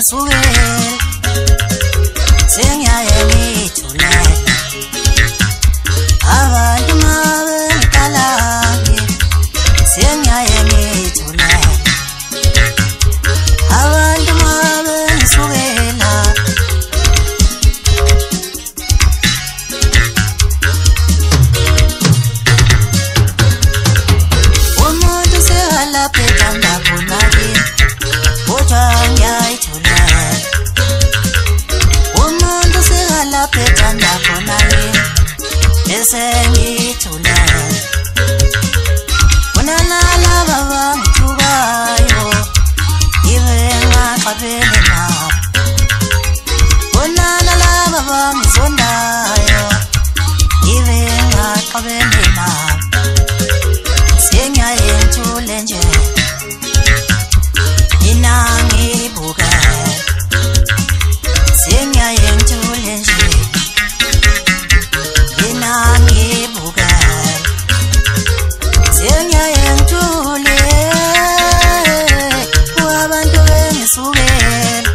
ngisukela sengiyaye ngithulela abantu mabengiqalake sengiyaye ngithulela abantu mabengisukela umuntu sekalapha ethanda khona kimi kodwa ngiyayithulela umuntu sekalapha ethanda khona kimi bese ngithulela kunalaba bangithukayo ngibe ngaxabene nabo kunalaba bangizondayo ngibe ngaxabene nabo sengiyaye ngithule nje mina ngibukela sengiyaye ngithule nje mina ngibukela sengiyaye ngithule kwabantu bengisukela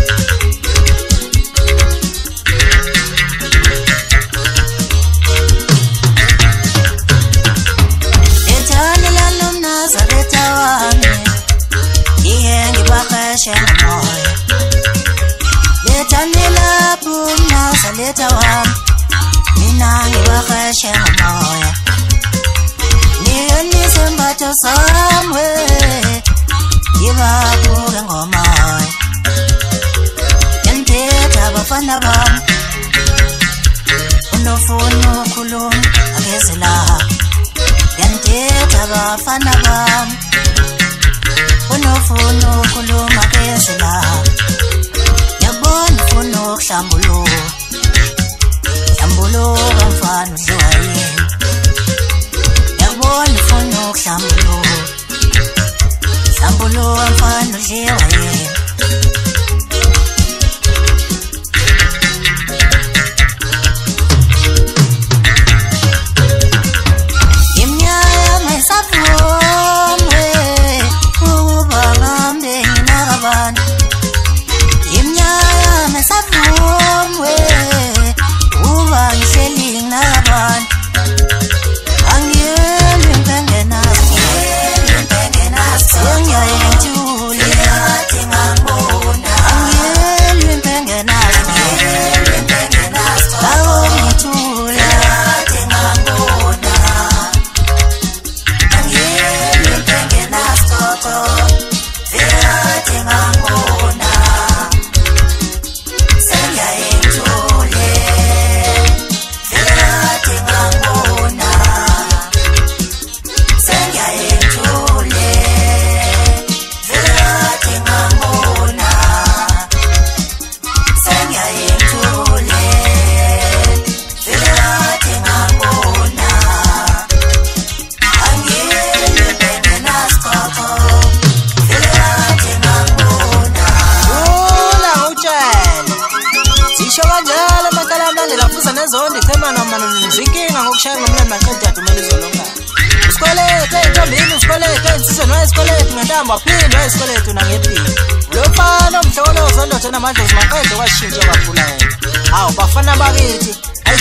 ethanela lomnazaretha wami ngiye ngibaheshe ngomoya lethanela lomnazaretha wami mina ngibaheshe ngomoya nisembatho samwe ngibabuke ngomoya ngenthetha abafana bami unofuna ukhuluma akeze la ngenthetha abafana bami unofuna ukhuluma akeze la yabona ufuna ukuhlambuluka hlambuluka mfana udliwa yini yabona ufuna ukuhlambuluka hlambuluka mfana udliwa yini imnyaya ngisavumwe ukuba ngihambe nginakabantu imnyaya ngisavumwe ukuba ngihleli nginakabantu angiyeli impengenazo sengiyaye ngithule angiyeli impengenazo lawo ngithule angiyeli impengenazo sengiyaye ngithule nezondi chema noma nzinkinga ngokushaya ngomlando maqedade umele izolonga isikwelete entombini isikwelete insizweni wesikwelete ngentamba phinde wesikwelete nangephini lofana omhlokolozo ndoda enamandla uzimaqede kwashintsha kakhulu yena hawu bafana bakithi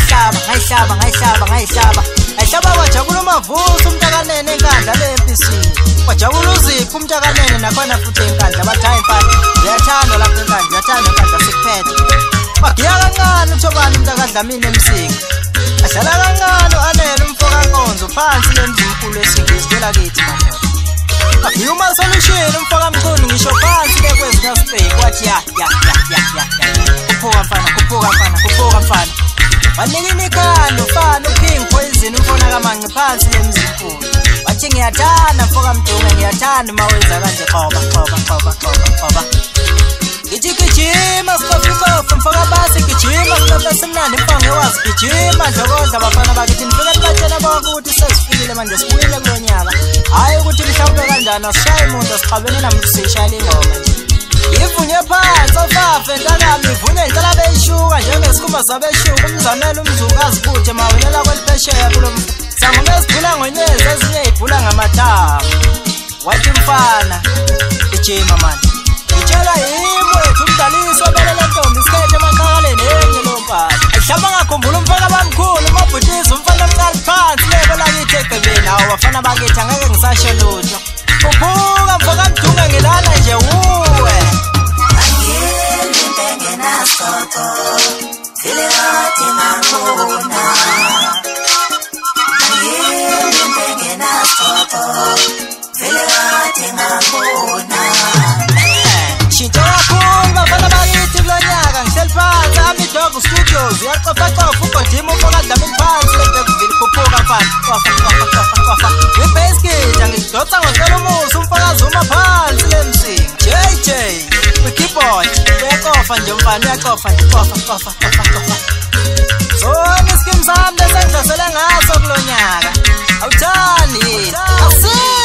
ayihlaba kwajabula umavuso umntakanene enkandla lempisini kwajabula uzipho umntakanene nakhona futhi enkandla bathi hayi mfana uyathandwa lapho enkandla uyathanda enkandla sikuphethe bagiya kancane uthobani umntakandla mina emsinga ahlala kancane u-anele umfokankonzo phansi lemzimkhulu esingizibela kithi madoda bagiya umasolushini umfokamchunu ngisho phansi lekwezinasipeki wathi ya kuphuka mfana wanikini ikhanda ufana uking poison umfona kamanci phansi lemzimkhulu wathi ngiyathanda mfokamdunga ngiyathanda mawenza kanje xoba Gijima sikofu mfoka basi gijima sikofu simnandi mfonge wazi gijima ndokodla bafana bakithi nifike nibatshela bonke ukuthi sesifikile manje sibuyile kulonyaka hayi ukuthi mhlawumbe kanjani asishaye umuntu asixabene namuntu sishayela ingoma nje ivunye phansi ofafe ntakami ivunye ngicela beyishuka njengesikhumba sabeshuka umzamela umzuka azibuthe mawelela kweliphesheya kulo sangoma ezibhula ngonyezi ezinye yibhula ngamathambo wathi mfana gijima manje ngitshela yimi wethu cofa ugodima ufoka dlamini phansi lebekuvile khuphuka mfana kofa wibheskija ngidotsa ngocela umusa umfokazi uma phansi lemsinga JJ kwi-keyboard uyakofa nje mfana uyakofa nje kofa sona iskim sami lesengidlasele ngaso kulo nyaka awuthandi yini